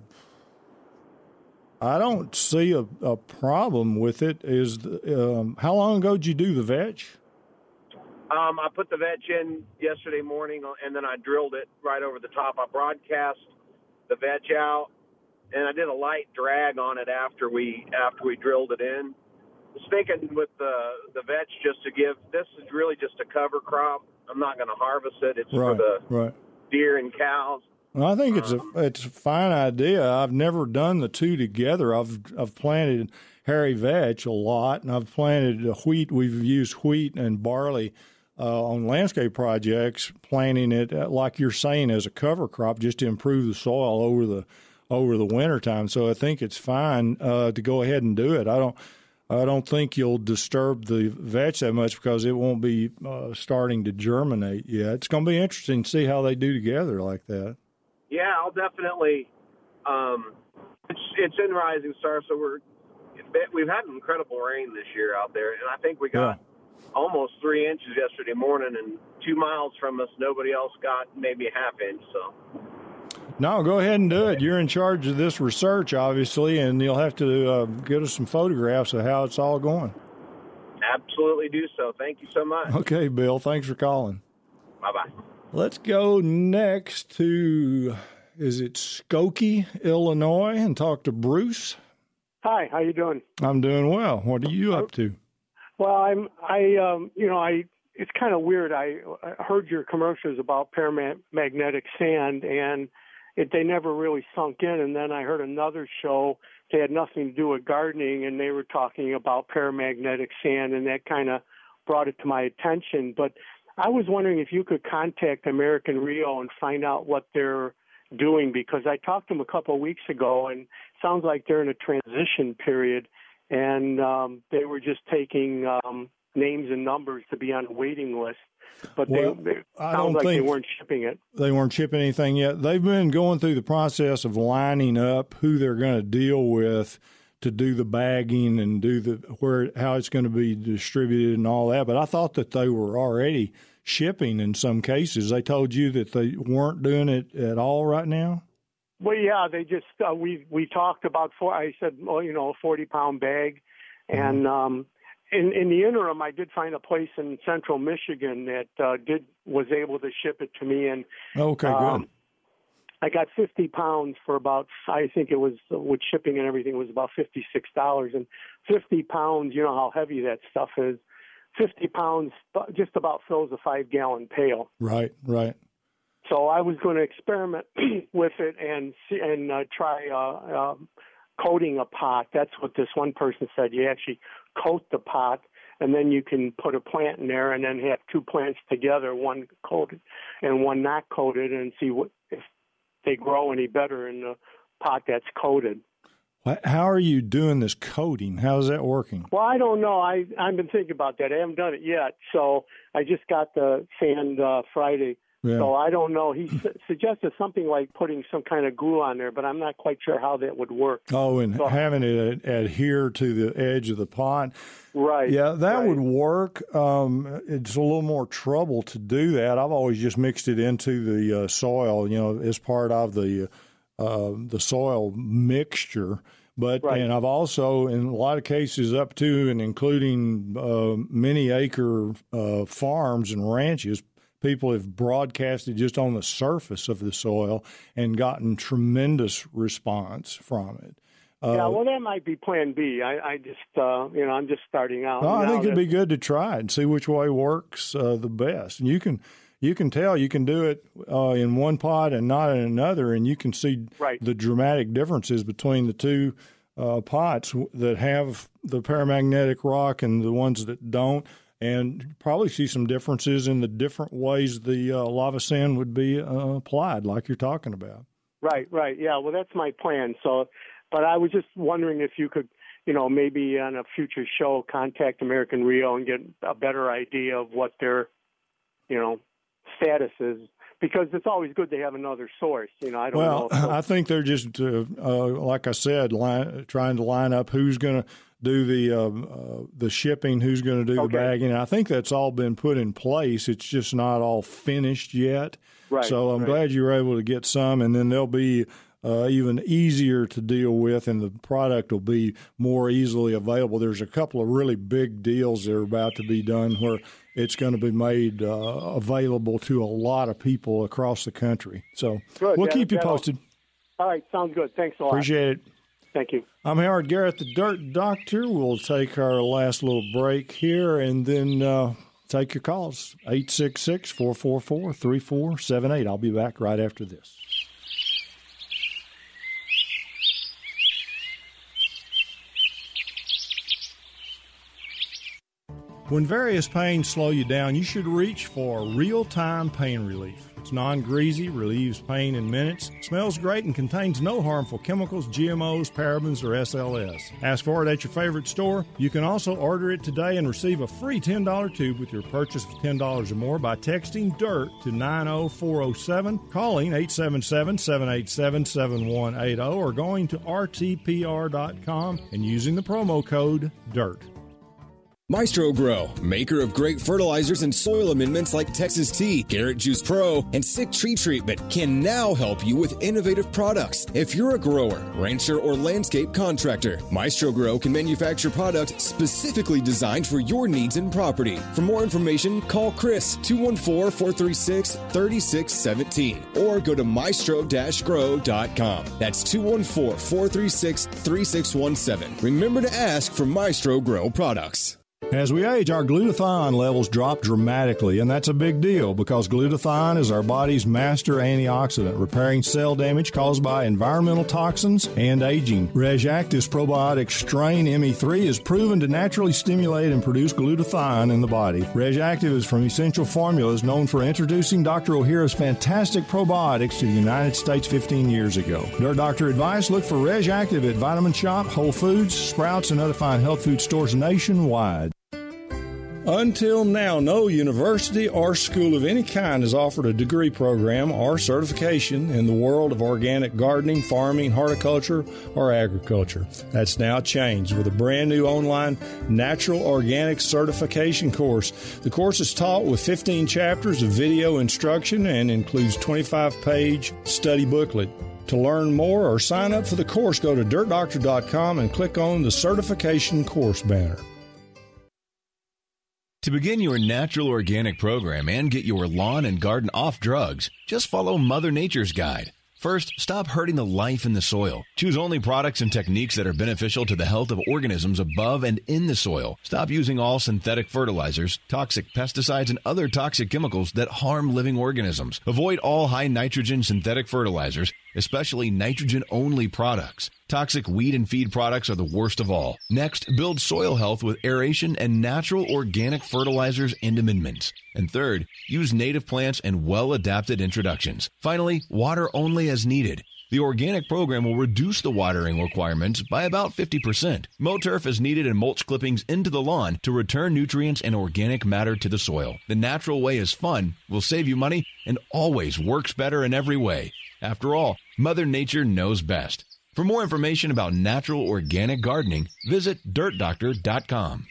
I don't see a, a problem with it. Is the, um, how long ago did you do the vetch? Um, I put the vetch in yesterday morning, and then I drilled it right over the top. I broadcast the vetch out, and I did a light drag on it after we after we drilled it in. I was thinking with the the vetch just to give, this is really just a cover crop. I'm not going to harvest it. It's right, for the right. deer and cows. Well, I think it's a it's a fine idea. I've never done the two together. I've I've planted hairy vetch a lot, and I've planted wheat. We've used wheat and barley uh, on landscape projects, planting it uh, like you're saying as a cover crop, just to improve the soil over the over the wintertime. So I think it's fine uh, to go ahead and do it. I don't. I don't think you'll disturb the vetch that much because it won't be uh, starting to germinate yet. It's going to be interesting to see how they do together like that. Yeah, I'll definitely. Um, it's it's in Rising Star, so we're we've had incredible rain this year out there, and I think we got yeah. almost three inches yesterday morning, and two miles from us, nobody else got maybe a half inch. So. No, go ahead and do it. You're in charge of this research, obviously, and you'll have to uh, get us some photographs of how it's all going. Absolutely do so. Thank you so much. Okay, Bill. Thanks for calling. Bye-bye. Let's go next to, is it Skokie, Illinois, and talk to Bruce. Hi, how you doing? I'm doing well. What are you up to? Well, I'm, I, um, you know, I, it's kind of weird. I, I heard your commercials about paramagnetic sand, and It, they never really sunk in, and then I heard another show. They had nothing to do with gardening, and they were talking about paramagnetic sand, and that kind of brought it to my attention. But I was wondering if you could contact American Rio and find out what they're doing, because I talked to them a couple of weeks ago, and it sounds like they're in a transition period, and um, they were just taking um, names and numbers to be on a waiting list. But well, they, they I sounds don't like think they weren't shipping it. They weren't shipping anything yet. They've been going through the process of lining up who they're going to deal with to do the bagging and do the where how it's going to be distributed and all that. But I thought that they were already shipping in some cases. They told you that they weren't doing it at all right now. Well, yeah, they just uh, we we talked about four. I said, well, you know, a forty pound bag, and. Mm-hmm. um In, in the interim, I did find a place in central Michigan that uh, did was able to ship it to me, and okay, um, good. I got fifty pounds for about, I think it was with shipping and everything, it was about fifty six dollars. And fifty pounds, you know how heavy that stuff is. Fifty pounds just about fills a five gallon pail. Right, right. So I was going to experiment with it and see, and uh, try uh, um, coating a pot. That's what this one person said. You actually coat the pot, and then you can put a plant in there and then have two plants together, one coated and one not coated, and see what if they grow any better in the pot that's coated. How are you doing this coating? How's that working? Well, I don't know. I, I've been thinking about that. I haven't done it yet. So I just got the sand uh, Friday. Yeah. So I don't know. He su- suggested something like putting some kind of glue on there, but I'm not quite sure how that would work. Oh, and so, having it adhere to the edge of the pot. Right. Yeah, that right. would work. Um, it's a little more trouble to do that. I've always just mixed it into the uh, soil, you know, as part of the uh, the soil mixture. But right. and I've also, in a lot of cases, up to and including uh, many acre uh, farms and ranches, people have broadcasted just on the surface of the soil and gotten tremendous response from it. Uh, yeah, well, that might be Plan B. I, I just, uh, you know, I'm just starting out. Well, I think it'd that... be good to try it and see which way works uh, the best. And you can, you can tell you can do it uh, in one pot and not in another, and you can see right. the dramatic differences between the two uh, pots that have the paramagnetic rock and the ones that don't. And probably see some differences in the different ways the uh, lava sand would be uh, applied, like you're talking about. Right, right. Yeah, well, that's my plan. So, but I was just wondering if you could, you know, maybe on a future show, contact American Rio and get a better idea of what their, you know, status is. Because it's always good to have another source. You know, I don't well, know. Well, I think they're just, uh, uh, like I said, line, trying to line up who's going to do the uh, uh, the shipping, who's going to do okay. the bagging. And I think that's all been put in place. It's just not all finished yet. Right. So I'm right. glad you were able to get some, and then they'll be uh, even easier to deal with, and the product will be more easily available. There's a couple of really big deals that are about to be done where it's going to be made uh, available to a lot of people across the country. So good, we'll that, keep you posted. All right, sounds good. Thanks a lot. Appreciate it. Thank you. I'm Howard Garrett, the Dirt Doctor. We'll take our last little break here and then uh, take your calls. eight six six, four four four, three four seven eight. I'll be back right after this. When various pains slow you down, you should reach for real-time pain relief. It's non-greasy, relieves pain in minutes, smells great, and contains no harmful chemicals, G M Os, parabens, or S L S. Ask for it at your favorite store. You can also order it today and receive a free ten dollar tube with your purchase of ten dollars or more by texting DIRT to nine oh four oh seven, calling eight seven seven, seven eight seven, seven one eight zero, or going to R T P R dot com and using the promo code DIRT. Maestro Grow, maker of great fertilizers and soil amendments like Texas Tea, Garrett Juice Pro, and Sick Tree Treatment, can now help you with innovative products. If you're a grower, rancher, or landscape contractor, Maestro Grow can manufacture products specifically designed for your needs and property. For more information, call Chris, two one four, four three six, three six one seven, or go to maestro dash grow dot com. That's two one four, four three six, three six one seven. Remember to ask for Maestro Grow products. As we age, our glutathione levels drop dramatically, and that's a big deal because glutathione is our body's master antioxidant, repairing cell damage caused by environmental toxins and aging. RegActive's probiotic strain M E three is proven to naturally stimulate and produce glutathione in the body. RegActive is from Essential Formulas, known for introducing Doctor Ohhira's fantastic probiotics to the United States fifteen years ago. Dirt Doctor advice, look for RegActive at Vitamin Shop, Whole Foods, Sprouts, and other fine health food stores nationwide. Until now, no university or school of any kind has offered a degree program or certification in the world of organic gardening, farming, horticulture, or agriculture. That's now changed with a brand new online natural organic certification course. The course is taught with fifteen chapters of video instruction and includes twenty-five page study booklet. To learn more or sign up for the course, go to dirt doctor dot com and click on the certification course banner. To begin your natural organic program and get your lawn and garden off drugs, just follow Mother Nature's guide. First, stop hurting the life in the soil. Choose only products and techniques that are beneficial to the health of organisms above and in the soil. Stop using all synthetic fertilizers, toxic pesticides, and other toxic chemicals that harm living organisms. Avoid all high nitrogen synthetic fertilizers, especially nitrogen-only products. Toxic weed and feed products are the worst of all. Next, build soil health with aeration and natural organic fertilizers and amendments. And third, use native plants and well-adapted introductions. Finally, water only as needed. The organic program will reduce the watering requirements by about fifty percent. Mow turf is needed and mulch clippings into the lawn to return nutrients and organic matter to the soil. The natural way is fun, will save you money, and always works better in every way. After all, Mother Nature knows best. For more information about natural organic gardening, visit dirt doctor dot com.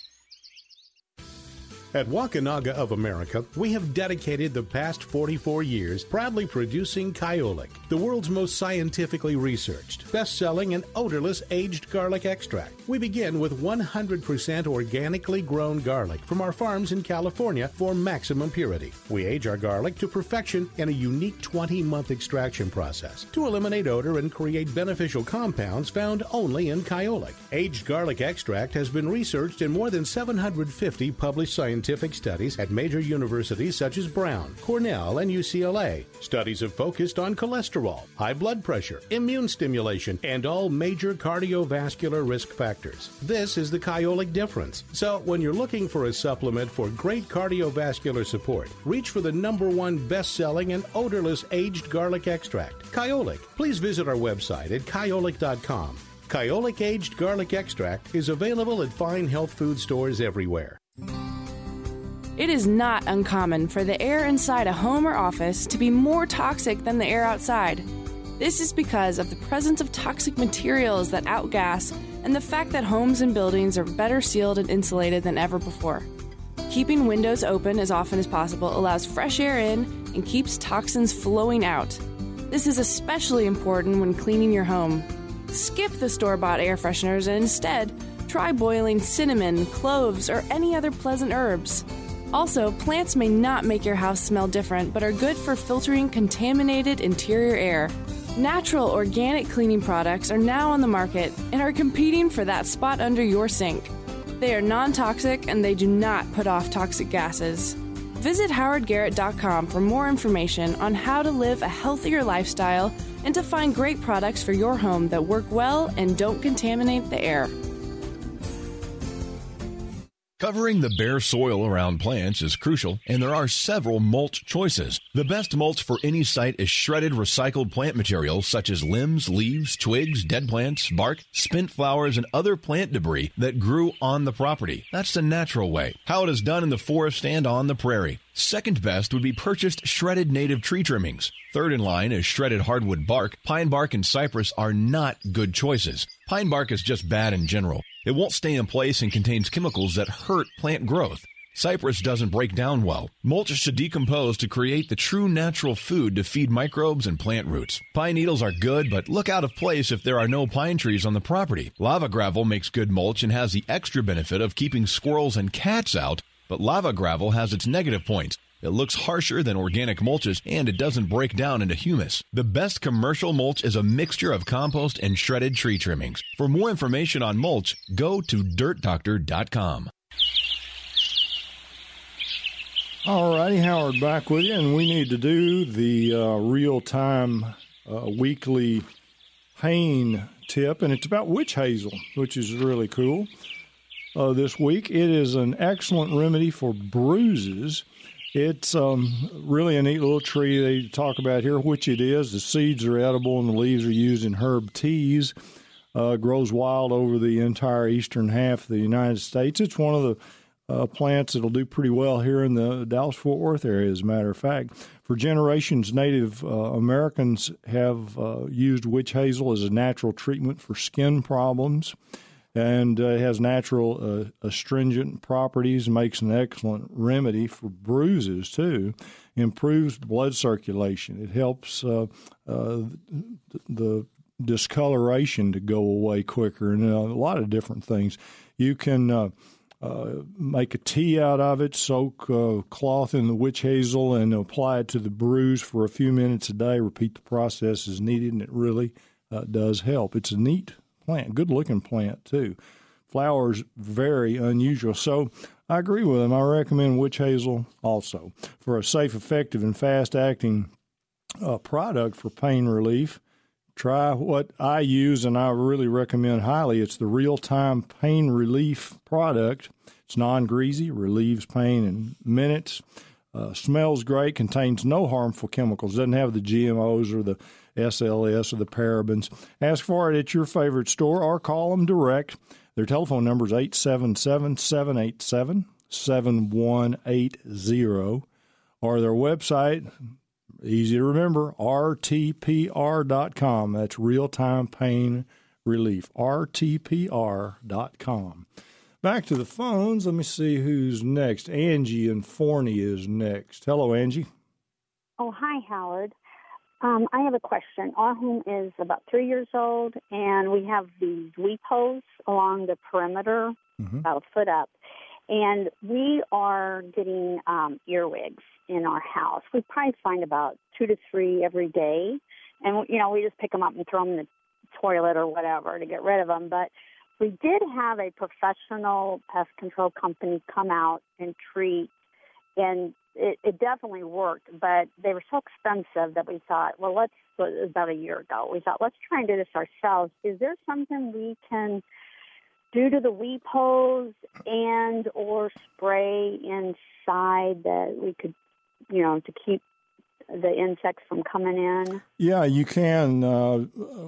At Wakunaga of America, we have dedicated the past forty-four years proudly producing Kyolic, the world's most scientifically researched, best-selling, and odorless aged garlic extract. We begin with one hundred percent organically grown garlic from our farms in California for maximum purity. We age our garlic to perfection in a unique twenty-month extraction process to eliminate odor and create beneficial compounds found only in Kyolic. Aged garlic extract has been researched in more than seven hundred fifty published scientific scientific studies at major universities such as Brown, Cornell, and U C L A. Studies have focused on cholesterol, high blood pressure, immune stimulation, and all major cardiovascular risk factors. This is the Kyolic difference. So when you're looking for a supplement for great cardiovascular support, reach for the number one best-selling and odorless aged garlic extract, Kyolic. Please visit our website at kyolic dot com. Kyolic Aged Garlic Extract is available at fine health food stores everywhere. It is not uncommon for the air inside a home or office to be more toxic than the air outside. This is because of the presence of toxic materials that outgas and the fact that homes and buildings are better sealed and insulated than ever before. Keeping windows open as often as possible allows fresh air in and keeps toxins flowing out. This is especially important when cleaning your home. Skip the store-bought air fresheners and instead try boiling cinnamon, cloves, or any other pleasant herbs. Also, plants may not make your house smell different, but are good for filtering contaminated interior air. Natural organic cleaning products are now on the market and are competing for that spot under your sink. They are non-toxic and they do not put off toxic gases. Visit howard garrett dot com for more information on how to live a healthier lifestyle and to find great products for your home that work well and don't contaminate the air. Covering the bare soil around plants is crucial, and there are several mulch choices. The best mulch for any site is shredded recycled plant materials such as limbs, leaves, twigs, dead plants, bark, spent flowers, and other plant debris that grew on the property. That's the natural way, how it is done in the forest and on the prairie. Second best would be purchased shredded native tree trimmings. Third in line is shredded hardwood bark. Pine bark and cypress are not good choices. Pine bark is just bad in general. It won't stay in place and contains chemicals that hurt plant growth. Cypress doesn't break down well. Mulch should decompose to create the true natural food to feed microbes and plant roots. Pine needles are good, but look out of place if there are no pine trees on the property. Lava gravel makes good mulch and has the extra benefit of keeping squirrels and cats out, but lava gravel has its negative points. It looks harsher than organic mulches, and it doesn't break down into humus. The best commercial mulch is a mixture of compost and shredded tree trimmings. For more information on mulch, go to dirt doctor dot com. All righty, Howard back with you, and we need to do the uh, real-time uh, weekly pain tip, and it's about witch hazel, which is really cool. Uh, this week, it is an excellent remedy for bruises. It's um, really a neat little tree they talk about here, which it is. The seeds are edible and the leaves are used in herb teas. Uh, grows wild over the entire eastern half of the United States. It's one of the uh, plants that'll do pretty well here in the Dallas-Fort Worth area, as a matter of fact. For generations, Native uh, Americans have uh, used witch hazel as a natural treatment for skin problems. And uh, it has natural uh, astringent properties, makes an excellent remedy for bruises, too. Improves blood circulation. It helps uh, uh, the discoloration to go away quicker, and uh, a lot of different things. You can uh, uh, make a tea out of it, soak uh, cloth in the witch hazel, and apply it to the bruise for a few minutes a day. Repeat the process as needed, and it really uh, does help. It's a neat plant, good-looking plant, too. Flowers, very unusual. So I agree with them. I recommend witch hazel also. For a safe, effective, and fast-acting uh, product for pain relief, try what I use, and I really recommend highly. It's the Real-Time Pain Relief product. It's non-greasy, relieves pain in minutes, uh, smells great, contains no harmful chemicals, doesn't have the G M Os or the S L S or the parabens. Ask for it at your favorite store or call them direct. Their telephone number is eight seven seven, seven eight seven, seven one eight zero, or their website, easy to remember, R T P R dot com. That's Real-Time Pain Relief, R T P R dot com. Back to the phones. Let me see who's next. Angie in Forney is next. Hello, Angie. Oh, hi, Howard. Um, I have a question. Our home is about three years old, and we have these weep holes along the perimeter, mm-hmm. about a foot up. And we are getting um, earwigs in our house. We probably find about two to three every day. And, you know, we just pick them up and throw them in the toilet or whatever to get rid of them. But we did have a professional pest control company come out and treat, and it, it definitely worked, but they were so expensive that we thought, well, let's, it was about a year ago, we thought, let's try and do this ourselves. Is there something we can do to the weep hose and or spray inside that we could, you know, to keep the insects from coming in? Yeah, you can uh,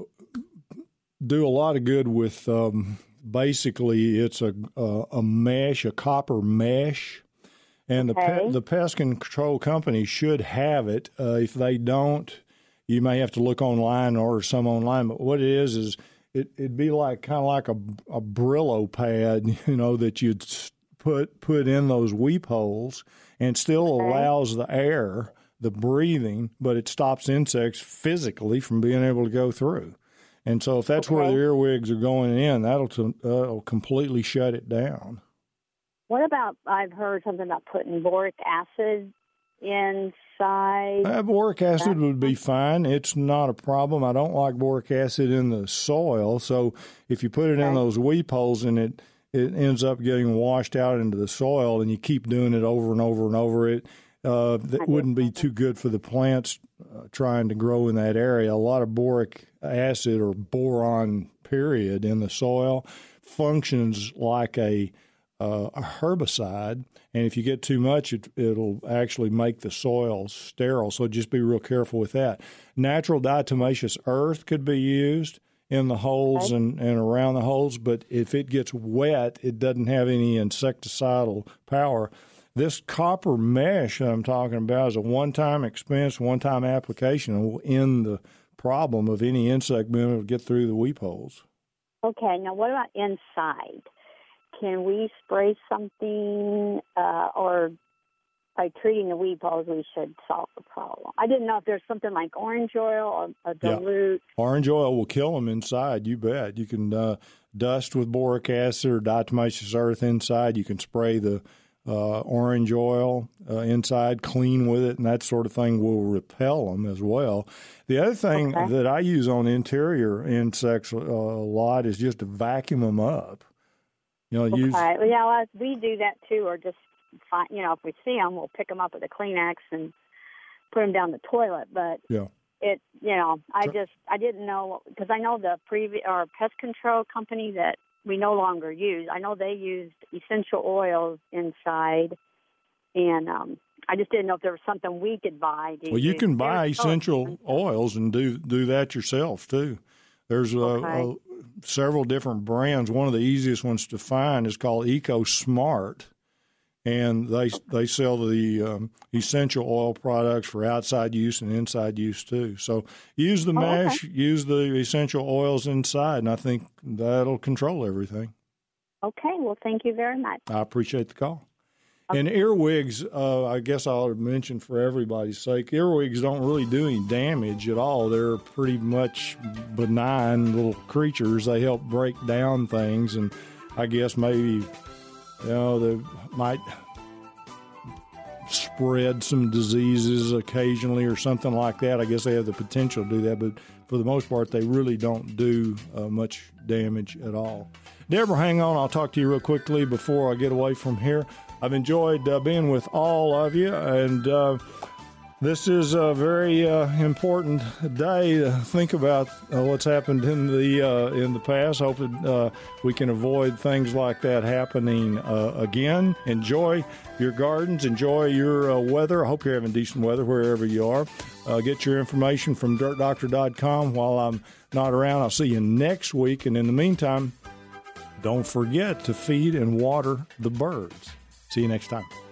do a lot of good with, um, basically, it's a, a, a mesh, a copper mesh. And the Okay. pe- the pest control company should have it. Uh, if they don't, you may have to look online and order some online. But what it is is it, it'd be like kind of like a, a Brillo pad, you know, that you'd s- put put in those weep holes, and still Okay. allows the air, the breathing, but it stops insects physically from being able to go through. And so if that's where the Okay. earwigs are going in, that'll t- that'll completely shut it down. What about, I've heard something about putting boric acid inside. Uh, boric acid would be fine. It's not a problem. I don't like boric acid in the soil. So if you put it in those weep holes and it, it ends up getting washed out into the soil and you keep doing it over and over and over, it uh, that wouldn't be too good for the plants uh, trying to grow in that area. A lot of boric acid or boron, period, in the soil functions like a Uh, a herbicide, and if you get too much, it, it'll actually make the soil sterile, so just be real careful with that. Natural diatomaceous earth could be used in the holes Okay. and, and around the holes, but if it gets wet, it doesn't have any insecticidal power. This copper mesh that I'm talking about is a one-time expense, one-time application, and will end the problem of any insect being able to get through the weep holes. Okay, now what about inside? Can we spray something, uh, or by treating the weep holes, we should solve the problem? I didn't know if there's something like orange oil or a dilute. Yeah. Orange oil will kill them inside, you bet. You can uh, dust with boric acid or diatomaceous earth inside. You can spray the uh, orange oil uh, inside, clean with it, and that sort of thing will repel them as well. The other thing Okay. that I use on interior insects uh, a lot is just to vacuum them up. You know, Okay, use well, yeah, well, we do that too, or just find, you know, if we see them, we'll pick them up with a Kleenex and put them down the toilet. But yeah. it, you know, I just, I didn't know, because I know the previous, or pest control company that we no longer use, I know they used essential oils inside, and um, I just didn't know if there was something we could buy. To Well, you use. can They buy were so essential expensive. oils and do do that yourself too. There's uh, Okay. uh, several different brands. One of the easiest ones to find is called EcoSmart, and they they sell the um, essential oil products for outside use and inside use too. So use the Oh, okay. mesh, use the essential oils inside, and I think that'll control everything. Okay, well, thank you very much. I appreciate the call. And earwigs, uh, I guess I ought to mention for everybody's sake, earwigs don't really do any damage at all. They're pretty much benign little creatures. They help break down things, and I guess maybe, you know, they might spread some diseases occasionally or something like that. I guess they have the potential to do that, but for the most part, they really don't do uh, much damage at all. Deborah, hang on. I'll talk to you real quickly before I get away from here. I've enjoyed uh, being with all of you, and uh, this is a very uh, important day to think about uh, what's happened in the uh, in the past. Hope that, uh, we can avoid things like that happening uh, again. Enjoy your gardens. Enjoy your uh, weather. I hope you're having decent weather wherever you are. Uh, get your information from dirt doctor dot com. While I'm not around, I'll see you next week. And in the meantime, don't forget to feed and water the birds. See you next time.